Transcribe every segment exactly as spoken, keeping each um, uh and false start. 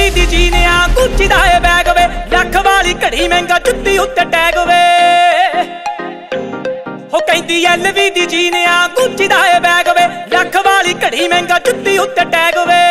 दी जीने आ गुच्ची दा ए बैग वे, लख वाली घड़ी महंगा जुत्ती उत्ते टैग वे। हो कहंदी एल वी दी जीने आ गुच्ची दा ए बैग वे, लख वाली घड़ी महंगा जुत्ती उत्ते टैग वे।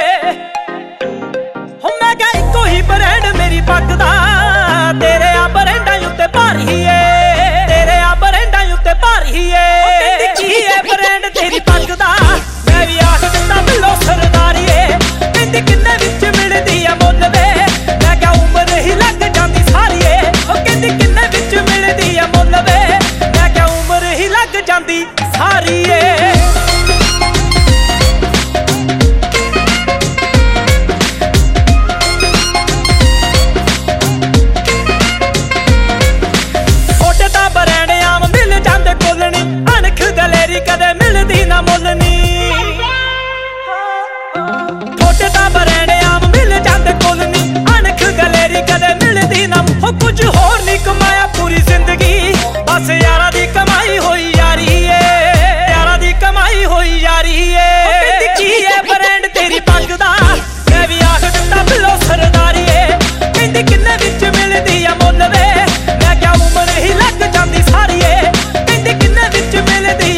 हो मैं क्या इको ही ब्रांड मेरी पग दा, तेरे आ ब्रांडां उत्ते भारी है, तेरे आ ब्रांडां उत्ते भारी है। की है ब्रांड तेरी पग दा, मैं भी आख दिता बिलो सरदारी है। कहंदी किन्ने विच मिलदी आ मुल वे, मैं क्या उम्र ही लग जांदी सारी है। ओ कहंदी किन्ने विच मिलदी आ मुल वे, मैं क्या उम्र ही लग जांदी सारी है। कदे मिलदी ना मुलनी, थोड़े दा बरैने आम मिल जांदे कोलनी, अणख गलेरी कदे मिलदी ना। हो कुछ होर नहीं कमाया पूरी जिंदगी, बस यारा